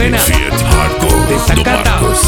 suena Fiat Hardcore do Desacatado. Marcos.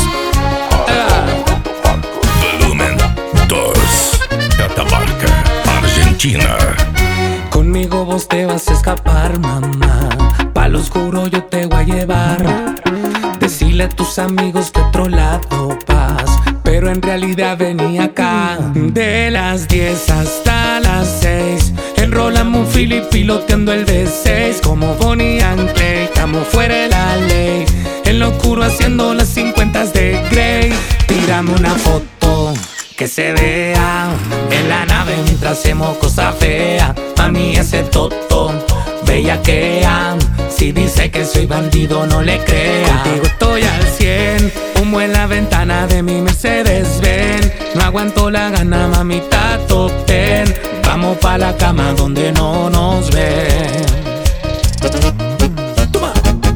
Volumen 2. Catamarca, Argentina. Conmigo vos te vas a escapar, mamá. Pa' lo oscuro yo te voy a llevar. Decirle a tus amigos que otro lado vas, pero en realidad venía acá. De las 10 hasta las 6 enrolamos un fili piloteando el V6. Como Bonnie and Clyde, estamos fuera de la ley. En lo oscuro haciendo las 50 de Grey. Tírame una foto que se vea en la nave mientras hacemos cosas feas. Mami, ese toto bellaquea. Si dice que soy bandido, no le crea. Contigo estoy al 100, humo en la ventana de mi Mercedes Benz. No aguanto la gana, mamita, top 10. Vamos pa' la cama donde no nos ven. Toma.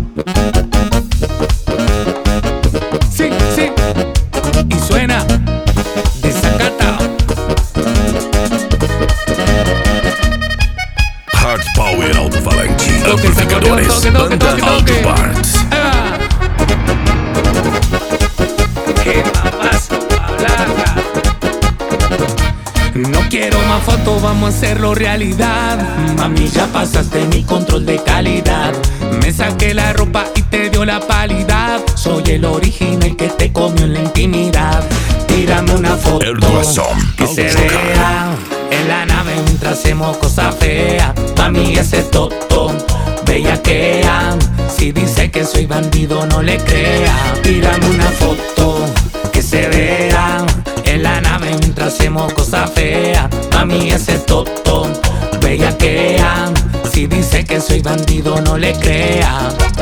Sí, sí. Y suena Desacatado. Hard Power Alto-Falante. Toque, Amplificadores. toque, toque, Banda toque, toque. Auto Parts. Ahí va. Qué mamazo, blanca. No quiero más fotos, vamos a hacerlo realidad. Mami, ya pasaste mi control de calidad. Me saqué la ropa y te dio la pálida. Soy el original que te comió en la intimidad. Tírame una foto El Guasón. que se vea en la nave mientras hacemos cosas feas. Mami, ese toto bellaquea. Si dice que soy bandido, no le crea. Tírame una foto que se vea en la nave mientras hacemos cosas feas. Mami, ese toto bellaquea. Si dice que soy bandido, no le crea.